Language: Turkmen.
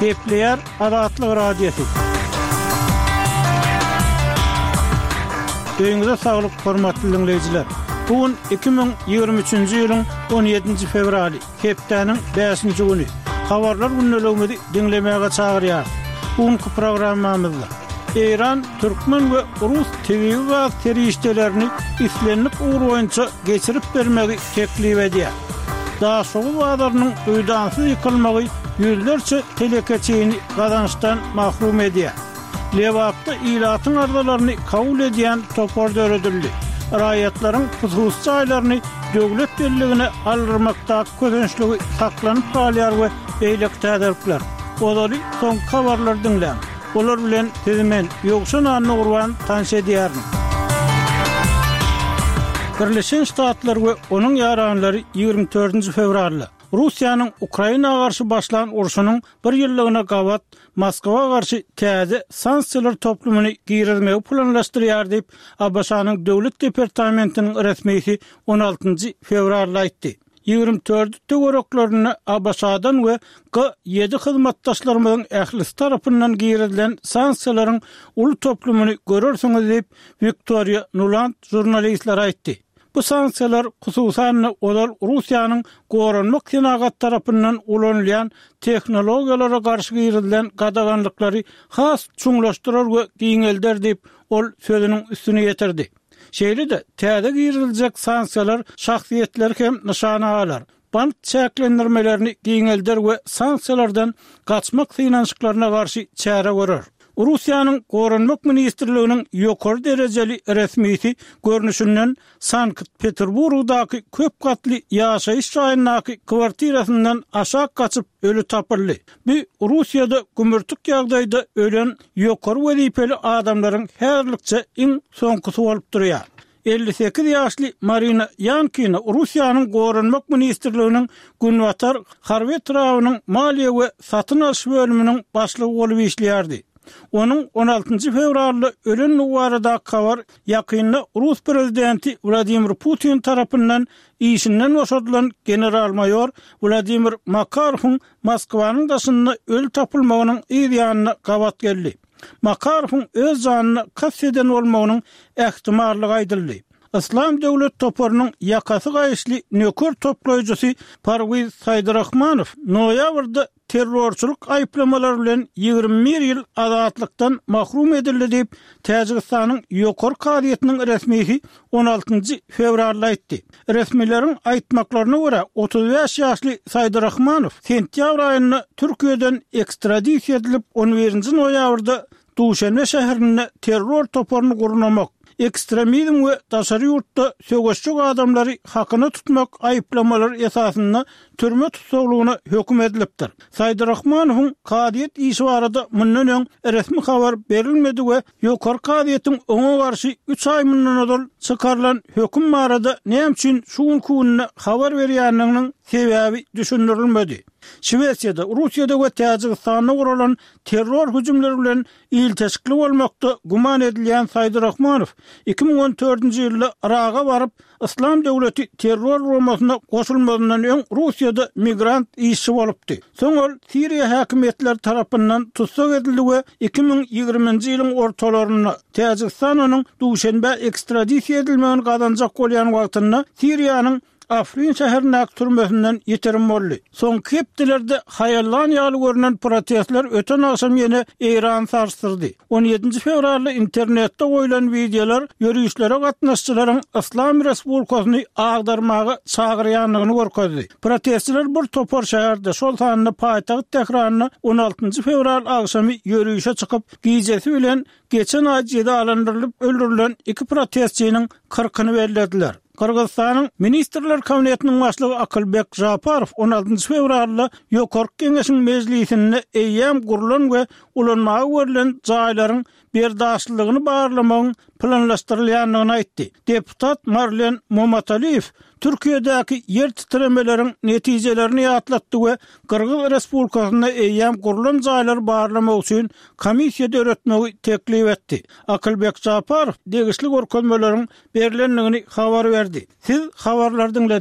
Kepler Azatlyk Radiosu. Öňüňizde saglyk, hormatly dinleýijiler. Bugün 2023-nji ýylyň 17 fevraly, hepdeniň 5-nji güni. Habarlar günnäligini dinlemäge çagyrýar. Bugünkü programmamyzda İran, Türkmen we Rus TV we terişdelerini islenlik uğur boýunça geçirip bermegi teklip edýär. Daha soňky wagtlarynyň öýdansyz ýykylmagy ýüzlerçe telekeçeýini gazançdan mahrum edýär. Lewapda ilatyň ardalaryny kabul edýän topar döredildi. Raýatlaryň hususy aýlaryny döwlet birligine aldyrmakda közençligi saklanyp galýar we beýlik täderikler. Olary soň habarlar dinlän. Olar bilen tezimen ýokşan anny gurban tanş edýär. Birleşen Ştatlar we onuň ýaranlary 24 fevralda Russiýanyň Ukrainaga garşy başlan urşunyň 1 ýyllygyna gawat Moskwa garşy täze sanksiýalar toplumyny giýirmegi planlaşdyrýar diýip ABŞ-nyň döwlet departamentiniň resmisi 16 fevralda aýtdy. 24 töwereklaryny ABŞ-dan we G7 hyzmatdaşlarymyň ählisi tarapyndan giýirilen sanksiýalaryň uly toplumyny görürsiňiz diýip Viktoria Nuland jurnalistlere aýtdy. Bu sanksiýalar hususan olar Russiýanyň goranmak senagat tarapyndan ulanýan tehnologiýalara garşy giýirilen gadaganlyklary has çuňlaşdyrar we giňelder diýip ol sözüniň üstüne ýetirdi. Şeýle-de täze giýiriljek sanksiýalar şahsiýetleri hem nyşana alar. Bank çäklendirmelerini giňelder we sanksiýalardan gaçmak synançyklaryna garşy çäre görür. Russiýanyň Goranmak ministrliginiň ýokary derejeli resmisi görnüşinden Sankt-Peterburgdaky köp gatly ýaşaýyş raýonunaky kwartirasyndan aşağı kaçyp ölü tapyldy. Bu Russiýada gümürtük ýagdaýda ölen ýokary wezipeli adamlaryň herlikçe iň soňkysy bolup durýar. 58 ýaşly Marina Yankina Russiýanyň Goranmak ministrliginiň günwatar Harvet raýonunyň maliýe we satyn alyş bölüminiň başlygy bolup işleýärdi. Onun 16 fevralda ölen nuwarada kavar yakynda Rus prezidenti Vladimir Putin tarapyndan işinden boşadylan general-mayor Vladimir Makarov'un Moskwanyň daşynda öl tapylmagynyň ýa-da gawat geldi. Makarov'un öz janyna kaseden bolmagynyň ähtimallygy aýdyldy. İslam döwlet toparynyň ýakasy gaýşly nöker toplaýjysy Parviz Saýdyrahmanow noýabrda terrorçuluk aýplamalary bilen 21 ýyl azatlykdan mahrum edildi diýip Täjikistanyň ýokary kadiýetiniň resmisi 16 fevralda aýtdy. Resmilerin aýtmaklaryna görä 35 ýaşly Saýdyrahmanow sentýabr aýynda Türkiýeden ekstradisiýa edilip 11 noýabrda Duşanbe şäherinde terror toparyny gurnamak, ekstremizm we daşary ýurtda söwgeçlik adamlary hakyny tutmak aýplamalary esasynda türme tutuklugyna hökm edilipdir. Saýdyrahmanowyň kadiýet işi barada mundan öň resmi habar berilmedi we ýokary kadiýetiň oňa garşy 3 aý mundan çykarylan hökm barada näme üçin şu gününe habar berýänliginiň sebäbi düşündirilmedi. Şweýçýada, Russiýada we Täjikistanda guralan terror hüjümleri bilen ilteşikli bolmakda guman edilýän Saýdyrahmanow 2014-nji ýylda Iraga baryp İslam döwleti terror romasyna goşulmagyňdan öň Russiýada migrant işçi bolupdy. Soň ol Siriýa häkimetleri tarapyndan tutsak edildi we 2020-nji ýylyň ortalaryna Täjikistanyň Duşanbe ekstradisiýa edilmegini gazanjak bolýan wagtynda Siriýanyň Afrin şäherine türmesinden ýetirim boldy. Soňky hepdelerde haýallan ýaly görünen protestler öten akşam ýene İran sarstyrdy. 17 fevralda internetde goýulan videolar ýörüýüşlere gatnaşçylaryň İslam Respublikasyny agdarmagy çagyrýanlygyny görkezdi. Protestçiler bir topar şäherde şol sanyny paýtagyt tekrarına 16 fevral akşamy ýörüýüşe çykyp giýjesi bilen geçen aýda alandyrylyp öldürilen 2 protestçiniň 40-ny bellediler. Kırgızstanyň Ministrler Kabinetiniň başlygy Akylbek Japarow 16 fevralda ýokary keňeşiň mejlisinde eýýäm gurulan we ulanmagy berilen jaýlaryň berdaşlygyny barlamagyň planlaşdyrylýanlygyny aýtdy. Deputat Marlen Momataliyev Türkiýedäki yer titremelerin netijelerini ýatlatdy we Kırgız Respublikasyna eýýäm gurulan jaýlar barlamak üçin komissiýa öwretmegi teklip etdi. Akylbek Japarow degişli görkezmeleriň berilenligini habar berdi. Siz habarlardan